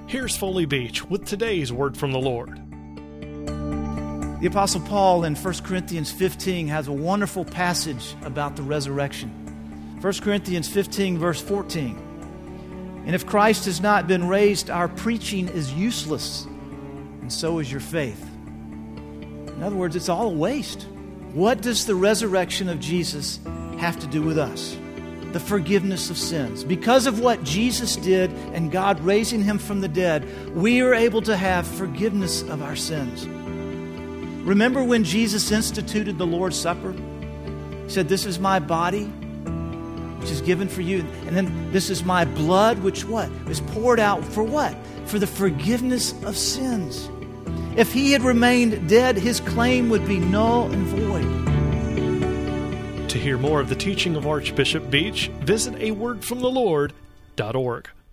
Here's Foley Beach with today's Word from the Lord. The Apostle Paul in 1 Corinthians 15 has a wonderful passage about the resurrection. 1 Corinthians 15, verse 14. And if Christ has not been raised, our preaching is useless, and so is your faith. In other words, it's all a waste. What does the resurrection of Jesus have to do with us? The forgiveness of sins. Because of what Jesus did and God raising him from the dead, we are able to have forgiveness of our sins. Remember when Jesus instituted the Lord's Supper? He said, "This is my body, which is given for you." And then, "This is my blood, which what? Is poured out for what? For the forgiveness of sins." If he had remained dead, his claim would be null and void. To hear more of the teaching of Archbishop Beach, visit awordfromthelord.org.